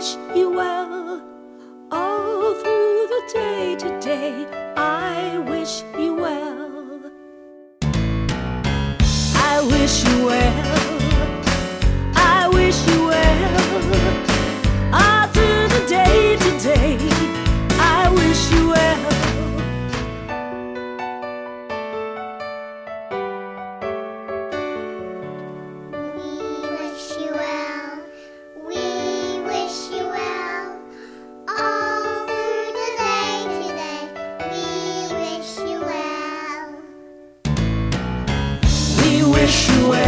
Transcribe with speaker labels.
Speaker 1: wish you well. All through the day today, I wish you well. I wish you well. I wish you well. All through the day today, I wish you well.
Speaker 2: Wish you well.